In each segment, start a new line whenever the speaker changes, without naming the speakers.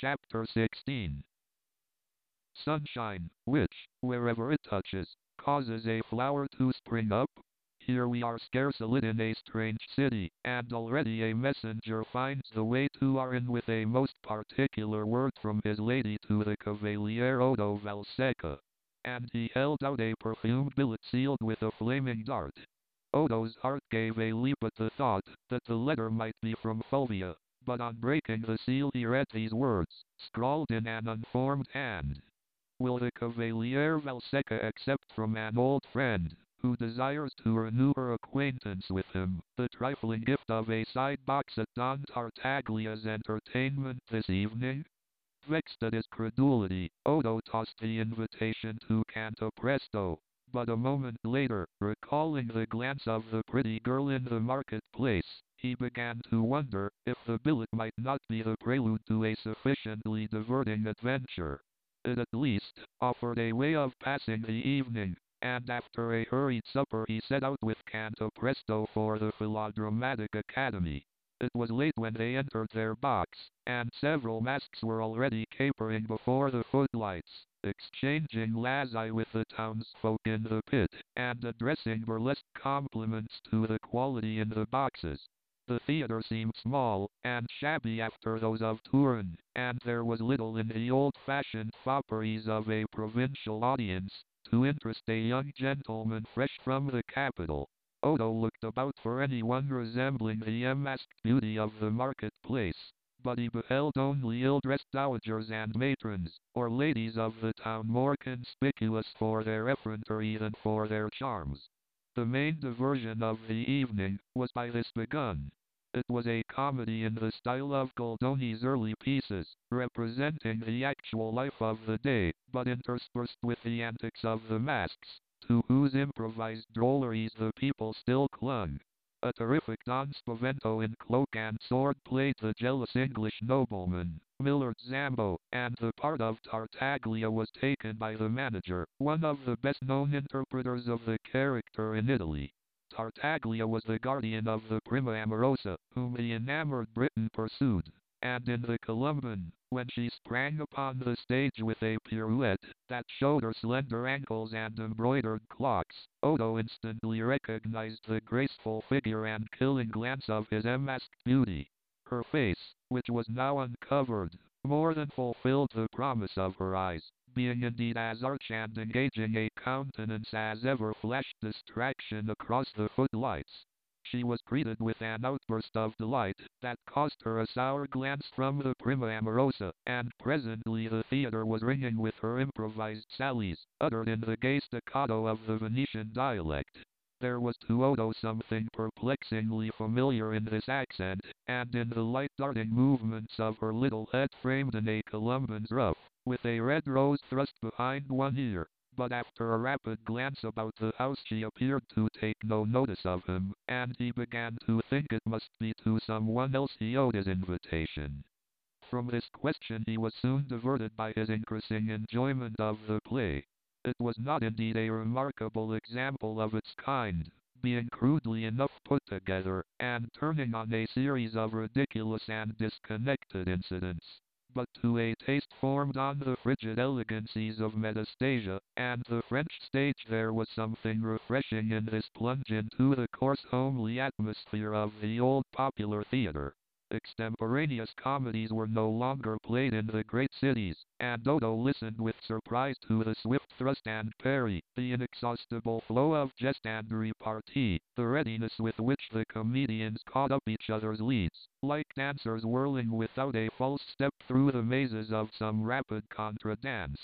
Chapter 16. Sunshine, which, wherever it touches, causes a flower to spring up. Here we are scarce lit in a strange city, and already a messenger finds the way to our inn with a most particular word from his lady to the Cavalier Odo Valsecca. And he held out a perfumed billet sealed with a flaming dart. Odo's heart gave a leap at the thought that the letter might be from Fulvia, but on breaking the seal he read these words, scrawled in an unformed hand. Will the Cavalier Valsecca accept from an old friend, who desires to renew her acquaintance with him, the trifling gift of a side box at Don Tartaglia's entertainment this evening? Vexed at his credulity, Odo tossed the invitation to Cantapresto, but a moment later, recalling the glance of the pretty girl in the marketplace, he began to wonder if the billet might not be the prelude to a sufficiently diverting adventure. It at least offered a way of passing the evening, and after a hurried supper he set out with Cantapresto for the Philodramatic Academy. It was late when they entered their box, and several masks were already capering before the footlights, exchanging lazzi with the townsfolk in the pit, and addressing burlesque compliments to the quality in the boxes. The theater seemed small and shabby after those of Turin, and there was little in the old-fashioned fopperies of a provincial audience to interest a young gentleman fresh from the capital. Odo looked about for anyone resembling the unmasked beauty of the marketplace, but he beheld only ill-dressed dowagers and matrons, or ladies of the town more conspicuous for their effrontery than for their charms. The main diversion of the evening was by this begun. It was a comedy in the style of Goldoni's early pieces, representing the actual life of the day, but interspersed with the antics of the masks, to whose improvised drolleries the people still clung. A terrific Don Spavento in cloak and sword played the jealous English nobleman, Millard Zambo, and the part of Tartaglia was taken by the manager, one of the best-known interpreters of the character in Italy. Tartaglia was the guardian of the prima amorosa, whom the enamored Briton pursued, and in the Columban, when she sprang upon the stage with a pirouette that showed her slender ankles and embroidered clocks, Odo instantly recognized the graceful figure and killing glance of his unmasked beauty. Her face, which was now uncovered, more than fulfilled the promise of her eyes, being indeed as arch and engaging a countenance as ever flashed distraction across the footlights. She was greeted with an outburst of delight that cost her a sour glance from the prima amorosa, and presently the theater was ringing with her improvised sallies, uttered in the gay staccato of the Venetian dialect. There was to Odo something perplexingly familiar in this accent, and in the light darting movements of her little head framed in a Columban's ruff, with a red rose thrust behind one ear. But after a rapid glance about the house she appeared to take no notice of him, and he began to think it must be to someone else he owed his invitation. From this question he was soon diverted by his increasing enjoyment of the play. It was not indeed a remarkable example of its kind, being crudely enough put together, and turning on a series of ridiculous and disconnected incidents, but to a taste formed on the frigid elegancies of Metastasia and the French stage there was something refreshing in this plunge into the coarse homely atmosphere of the old popular theater. Extemporaneous comedies were no longer played in the great cities, and Odo listened with surprise to the swift thrust and parry, the inexhaustible flow of jest and repartee, the readiness with which the comedians caught up each other's leads, like dancers whirling without a false step through the mazes of some rapid contra-dance.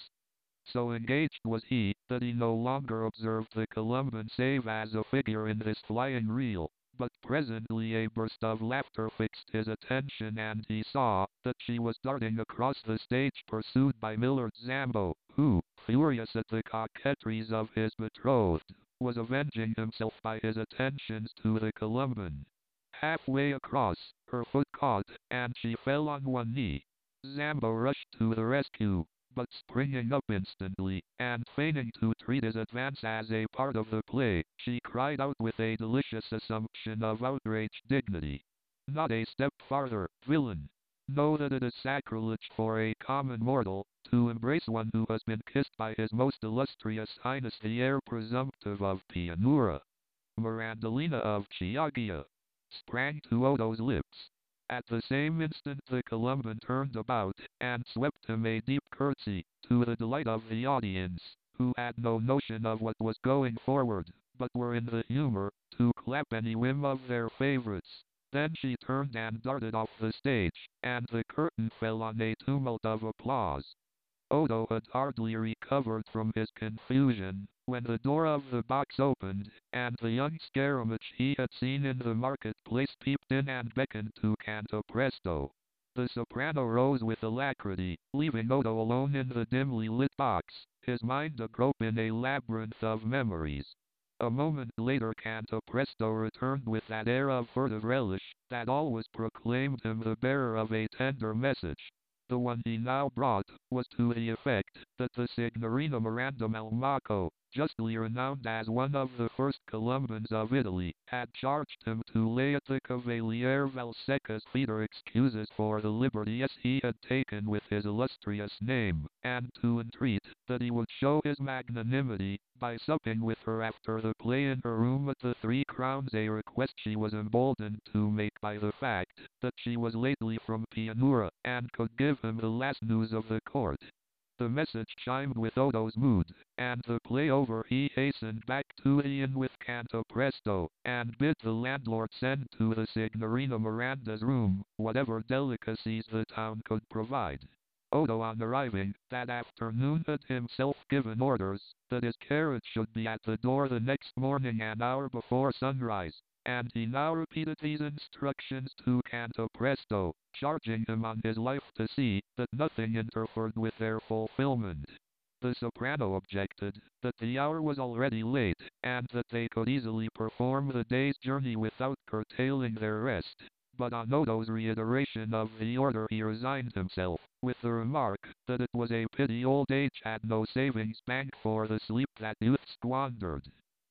So engaged was he, that he no longer observed the Columban save as a figure in this flying reel. But presently a burst of laughter fixed his attention, and he saw that she was darting across the stage pursued by Millard Zambo, who, furious at the coquetries of his betrothed, was avenging himself by his attentions to the Columban. Halfway across, her foot caught, and she fell on one knee. Zambo rushed to the rescue, but springing up instantly, and feigning to treat his advance as a part of the play, she cried out with a delicious assumption of outraged dignity, "Not a step farther, villain!" know that it is sacrilege for a common mortal to embrace one who has been kissed by his most illustrious highness the heir presumptive of Pianura. Mirandolina of Chioggia, sprang to Odo's lips. At the same instant the Columban turned about, and swept him a deep curtsy, to the delight of the audience, who had no notion of what was going forward, but were in the humor to clap any whim of their favorites. Then she turned and darted off the stage, and the curtain fell on a tumult of applause. Odo had hardly recovered from his confusion, when the door of the box opened, and the young Scaramouche he had seen in the marketplace peeped in and beckoned to Cantapresto. The soprano rose with alacrity, leaving Odo alone in the dimly lit box, his mind agrope in a labyrinth of memories. A moment later Cantapresto returned with that air of furtive relish that always proclaimed him the bearer of a tender message. The one he now brought was to the effect that the Signorina Miranda Malmaco, justly renowned as one of the first Columbans of Italy, had charged him to lay at the Cavaliere Valsecca's feet her excuses for the liberties he had taken with his illustrious name, and to entreat that he would show his magnanimity by supping with her after the play in her room at the Three Crowns, a request she was emboldened to make by the fact that she was lately from Pianura, and could give him the last news of the court. The message chimed with Odo's mood, and the play over he hastened back to the inn with Cantapresto, and bid the landlord send to the Signorina Miranda's room whatever delicacies the town could provide. Odo on arriving that afternoon had himself given orders that his carriage should be at the door the next morning an hour before sunrise, and he now repeated these instructions to Cantapresto, charging him on his life to see that nothing interfered with their fulfillment. The soprano objected that the hour was already late, and that they could easily perform the day's journey without curtailing their rest. But on Odo's reiteration of the order he resigned himself, with the remark that it was a pity old age had no savings bank for the sleep that youth squandered.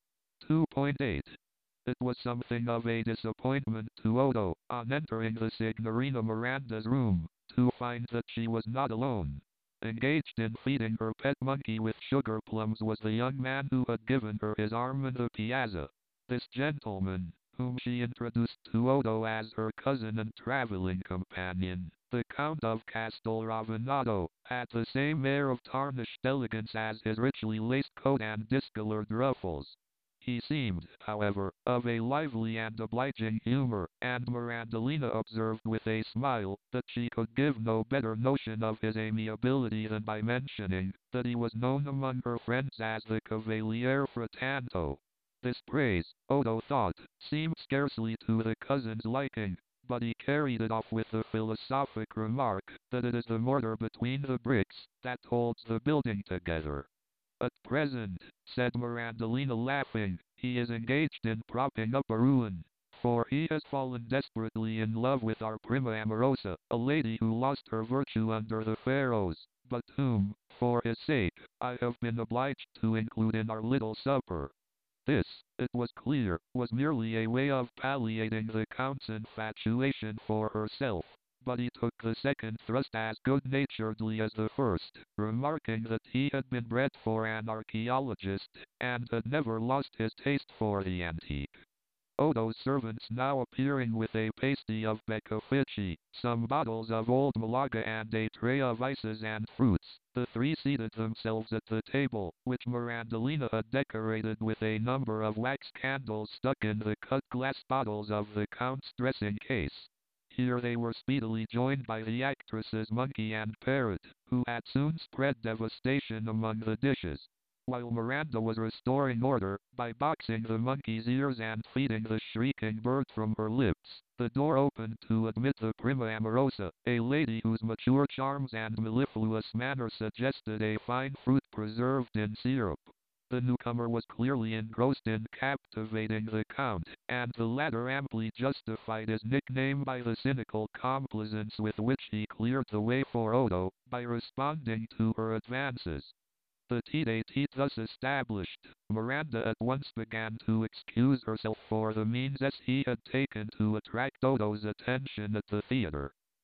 2.8. It was something of a disappointment to Odo, on entering the Signorina Miranda's room, to find that she was not alone. Engaged in feeding her pet monkey with sugar plums was the young man who had given her his arm in the piazza. This gentleman, whom she introduced to Odo as her cousin and traveling companion, the Count of Castelrovinato, had the same air of tarnished elegance as his richly laced coat and discolored ruffles. He seemed, however, of a lively and obliging humor, and Mirandolina observed with a smile that she could give no better notion of his amiability than by mentioning that he was known among her friends as the Cavaliere Frattanto. This praise, Odo thought, seemed scarcely to the cousin's liking, but he carried it off with the philosophic remark that it is the mortar between the bricks that holds the building together. At present, said Mirandolina laughing, he is engaged in propping up a ruin, for he has fallen desperately in love with our prima amorosa, a lady who lost her virtue under the Pharaohs, but whom, for his sake, I have been obliged to include in our little supper. This, it was clear, was merely a way of palliating the Count's infatuation for herself, but he took the second thrust as good-naturedly as the first, remarking that he had been bred for an archaeologist, and had never lost his taste for the antique. Odo's servants now appearing with a pasty of Beccafici, some bottles of old Malaga and a tray of ices and fruits, the three seated themselves at the table, which Mirandolina had decorated with a number of wax candles stuck in the cut glass bottles of the Count's dressing case. Here they were speedily joined by the actresses Monkey and Parrot, who had soon spread devastation among the dishes. While Miranda was restoring order, by boxing the monkey's ears and feeding the shrieking bird from her lips, the door opened to admit the prima amorosa, a lady whose mature charms and mellifluous manner suggested a fine fruit preserved in syrup. The newcomer was clearly engrossed in captivating the Count, and the latter amply justified his nickname by the cynical complaisance with which he cleared the way for Odo, by responding to her advances. The tete-a-tete thus established, Miranda at once began to excuse herself for the means he had taken to attract Odo's attention at the theater.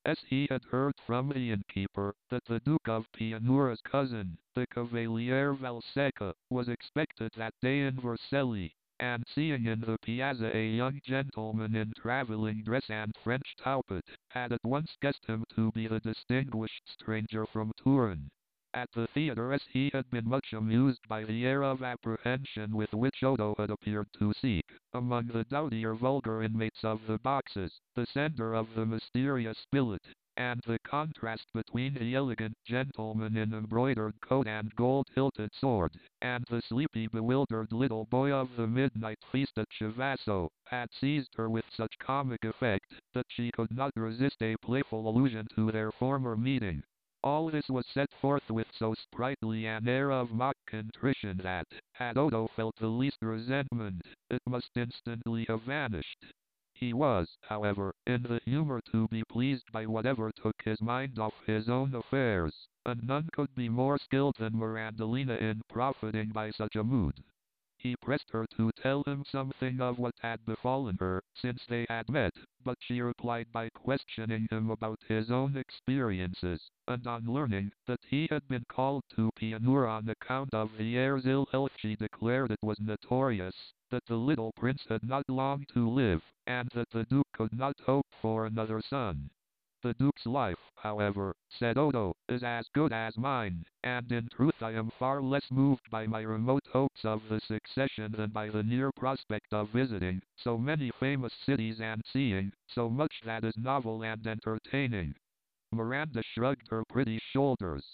as he had heard from the innkeeper that the Duke of Pianura's cousin, the Cavaliere Valsecca, was expected that day in Vercelli, and seeing in the piazza a young gentleman in travelling dress and French toupet, had at once guessed him to be the distinguished stranger from Turin. At the theatre, as he had been much amused by the air of apprehension with which Odo had appeared to seek, among the dowdier vulgar inmates of the boxes, the sender of the mysterious billet, and the contrast between the elegant gentleman in embroidered coat and gold-hilted sword, and the sleepy bewildered little boy of the midnight feast at Chivasso, had seized her with such comic effect, that she could not resist a playful allusion to their former meeting. All this was set forth with so sprightly an air of mock contrition that, had Odo felt the least resentment, it must instantly have vanished. He was, however, in the humor to be pleased by whatever took his mind off his own affairs, and none could be more skilled than Mirandolina in profiting by such a mood. He pressed her to tell him something of what had befallen her since they had met, but she replied by questioning him about his own experiences, and on learning that he had been called to Pianura on account of the heir's ill health, she declared it was notorious that the little prince had not long to live, and that the Duke could not hope for another son. The Duke's life, however, said Odo, is as good as mine, and in truth I am far less moved by my remote hopes of the succession than by the near prospect of visiting so many famous cities and seeing so much that is novel and entertaining. Miranda shrugged her pretty shoulders.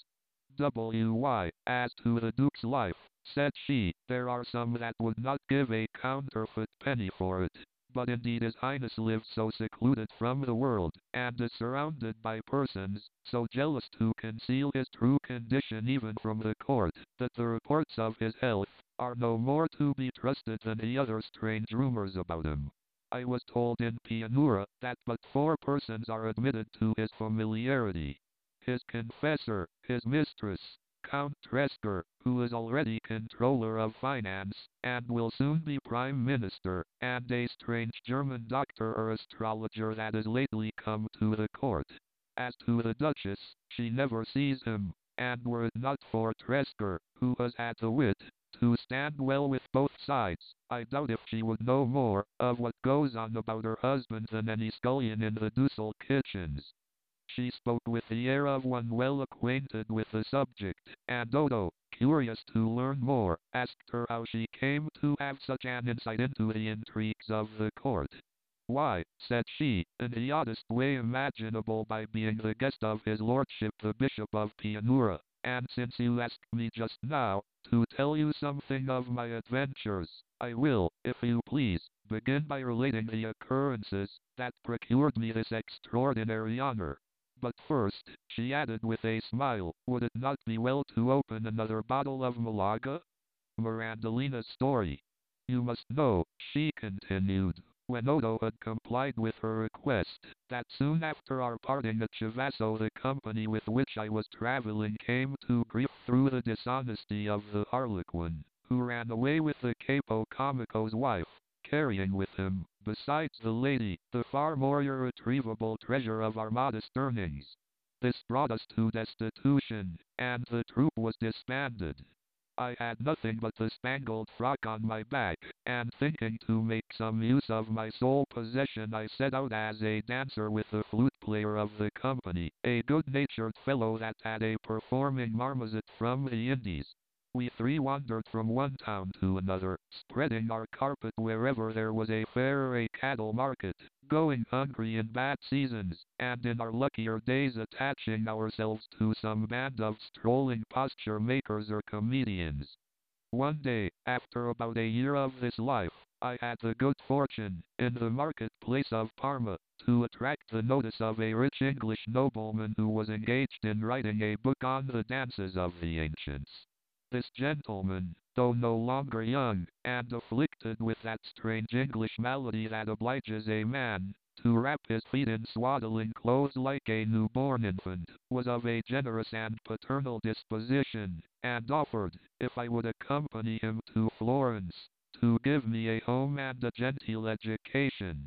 "Why, as to the Duke's life," said she, "there are some that would not give a counterfeit penny for it. But indeed his Highness lives so secluded from the world, and is surrounded by persons so jealous to conceal his true condition even from the court, that the reports of his health are no more to be trusted than the other strange rumors about him. I was told in Pianura that but 4 persons are admitted to his familiarity: his confessor, his mistress, Count Tresker, who is already Controller of Finance, and will soon be Prime Minister, and a strange German doctor or astrologer that is lately come to the court. As to the Duchess, she never sees him, and were it not for Tresker, who has had the wit to stand well with both sides, I doubt if she would know more of what goes on about her husband than any scullion in the Dussel kitchens." She spoke with the air of one well acquainted with the subject, and Odo, curious to learn more, asked her how she came to have such an insight into the intrigues of the court. "Why," said she, "in the oddest way imaginable, by being the guest of his lordship the Bishop of Pianura, and since you asked me just now to tell you something of my adventures, I will, if you please, begin by relating the occurrences that procured me this extraordinary honor. But first," she added with a smile, "would it not be well to open another bottle of Malaga?" Mirandolina's story. "You must know," she continued, when Odo had complied with her request, "that soon after our parting at Chivasso the company with which I was traveling came to grief through the dishonesty of the Harlequin, who ran away with the Capo Comico's wife, carrying with him, besides the lady, the far more irretrievable treasure of our modest earnings. This brought us to destitution, and the troop was disbanded. I had nothing but the spangled frock on my back, and thinking to make some use of my sole possession I set out as a dancer with the flute player of the company, a good-natured fellow that had a performing marmoset from the Indies. We 3 wandered from one town to another, spreading our carpet wherever there was a fair or a cattle market, going hungry in bad seasons, and in our luckier days attaching ourselves to some band of strolling posture makers or comedians. One day, after about a year of this life, I had the good fortune, in the market-place of Parma, to attract the notice of a rich English nobleman who was engaged in writing a book on the dances of the ancients. This gentleman, though no longer young, and afflicted with that strange English malady that obliges a man to wrap his feet in swaddling clothes like a newborn infant, was of a generous and paternal disposition, and offered, if I would accompany him to Florence, to give me a home and a genteel education.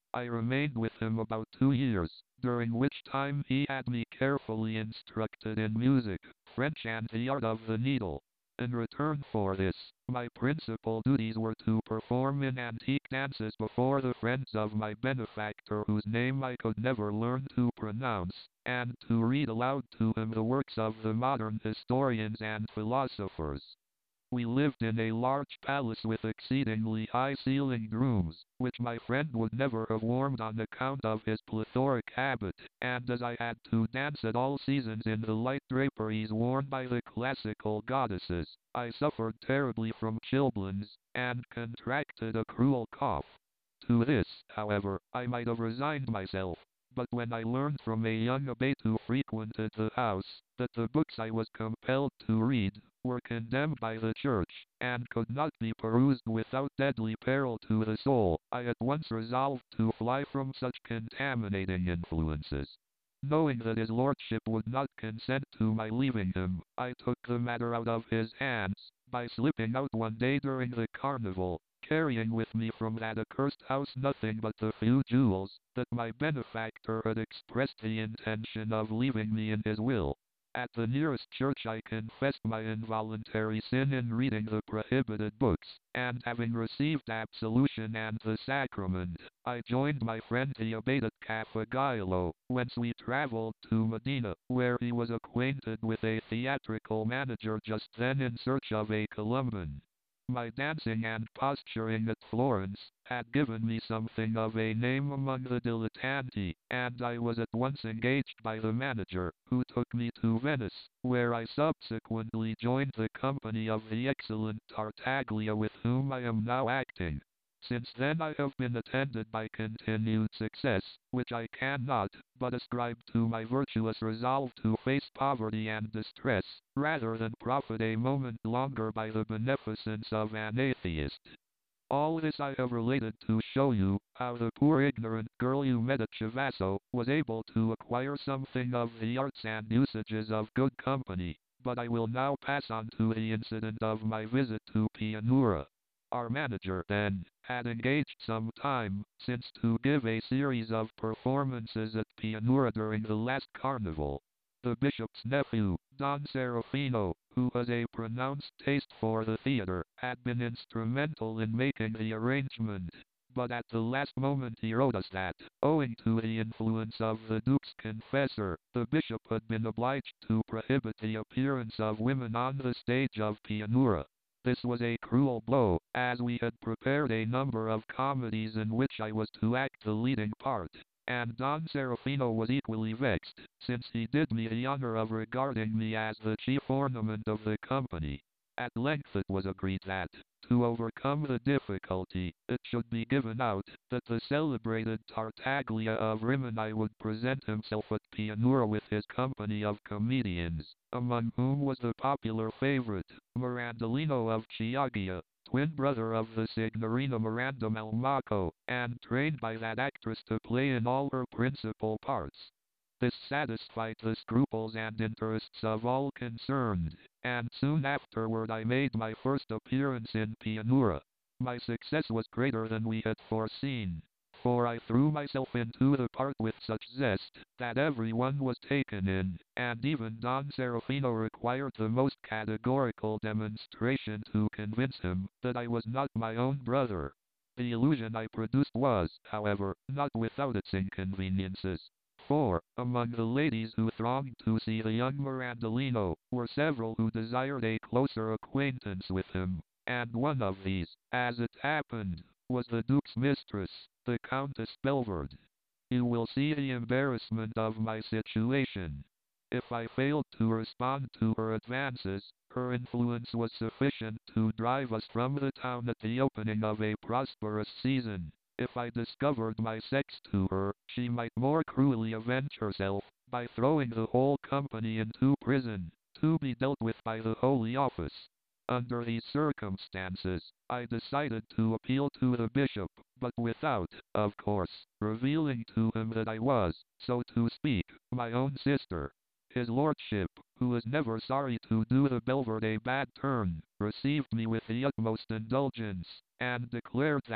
I remained with him about 2 years, during which time he had me carefully instructed in music, French and the art of the needle. In return for this, my principal duties were to perform in antique dances before the friends of my benefactor whose name I could never learn to pronounce, and to read aloud to him the works of the modern historians and philosophers. We lived in a large palace with exceedingly high-ceilinged rooms, which my friend would never have warmed on account of his plethoric habit, and as I had to dance at all seasons in the light draperies worn by the classical goddesses, I suffered terribly from chilblains, and contracted a cruel cough. To this, however, I might have resigned myself, but when I learned from a young abbate who frequented the house, that the books I was compelled to read were condemned by the Church, and could not be perused without deadly peril to the soul, I at once resolved to fly from such contaminating influences. Knowing that his lordship would not consent to my leaving him, I took the matter out of his hands, by slipping out one day during the carnival, carrying with me from that accursed house nothing but the few jewels that my benefactor had expressed the intention of leaving me in his will. At the nearest church I confessed my involuntary sin in reading the prohibited books, and having received absolution and the sacrament, I joined my friend the abbate at Cafaggiolo, whence we travelled to Modena, where he was acquainted with a theatrical manager just then in search of a Columban. My dancing and posturing at Florence had given me something of a name among the dilettanti, and I was at once engaged by the manager, who took me to Venice, where I subsequently joined the company of the excellent Tartaglia with whom I am now acting. Since then I have been attended by continued success, which I cannot but ascribe to my virtuous resolve to face poverty and distress, rather than profit a moment longer by the beneficence of an atheist. All this I have related to show you how the poor ignorant girl you met at Chivasso was able to acquire something of the arts and usages of good company, but I will now pass on to the incident of my visit to Pianura. Our manager, then, had engaged some time since to give a series of performances at Pianura during the last carnival. The bishop's nephew, Don Serafino, who has a pronounced taste for the theater, had been instrumental in making the arrangement, but at the last moment he wrote us that, owing to the influence of the Duke's confessor, the bishop had been obliged to prohibit the appearance of women on the stage of Pianura. This was a cruel blow, as we had prepared a number of comedies in which I was to act the leading part, and Don Serafino was equally vexed, since he did me the honor of regarding me as the chief ornament of the company. At length it was agreed that, to overcome the difficulty, it should be given out that the celebrated Tartaglia of Rimini would present himself at Pianura with his company of comedians, among whom was the popular favorite, Mirandolino of Chioggia, twin brother of the Signorina Miranda Malmaco, and trained by that actress to play in all her principal parts. This satisfied the scruples and interests of all concerned, and soon afterward I made my first appearance in Pianura. My success was greater than we had foreseen, for I threw myself into the part with such zest that everyone was taken in, and even Don Serafino required the most categorical demonstration to convince him that I was not my own brother. The illusion I produced was, however, not without its inconveniences. For, among the ladies who thronged to see the young Mirandolino, were several who desired a closer acquaintance with him, and one of these, as it happened, was the Duke's mistress, the Countess Belverde. You will see the embarrassment of my situation. If I failed to respond to her advances, her influence was sufficient to drive us from the town at the opening of a prosperous season. If I discovered my sex to her, she might more cruelly avenge herself, by throwing the whole company into prison, to be dealt with by the Holy Office. Under these circumstances, I decided to appeal to the bishop, but without, of course, revealing to him that I was, so to speak, my own sister. His lordship, who is never sorry to do the Belverde a bad turn, received me with the utmost indulgence, and declared that,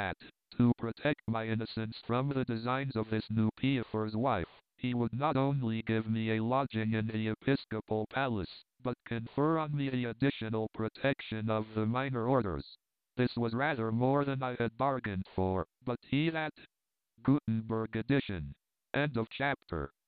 To protect my innocence from the designs of this new Piafer's wife, he would not only give me a lodging in the episcopal palace, but confer on me the additional protection of the minor orders. This was rather more than I had bargained for, but he that. Gutenberg edition. End of chapter.